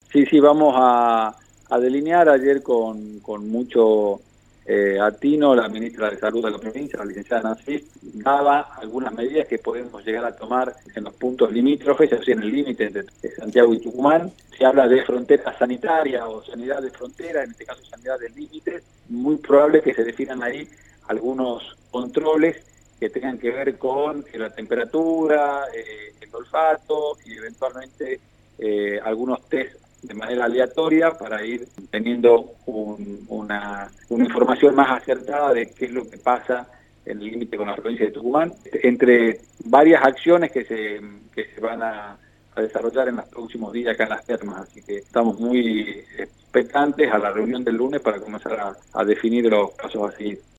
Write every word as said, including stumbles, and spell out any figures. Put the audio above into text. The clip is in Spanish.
Sí, sí, vamos a, a delinear ayer con, con mucho eh, atino la ministra de Salud de la provincia, la licenciada Nancy, daba algunas medidas que podemos llegar a tomar en los puntos limítrofes, así en el límite entre Santiago y Tucumán. Se habla de frontera sanitaria o sanidad de frontera, en este caso sanidad del límite. Muy probable que se definan ahí algunos controles que tengan que ver con la temperatura, eh, el olfato y eventualmente eh, algunos test de manera aleatoria para ir teniendo un, una, una información más acertada de qué es lo que pasa en el límite con la provincia de Tucumán, entre varias acciones que se, que se van a, a desarrollar en los próximos días acá en las termas, así que estamos muy expectantes a la reunión del lunes para comenzar a, a definir los pasos a seguir.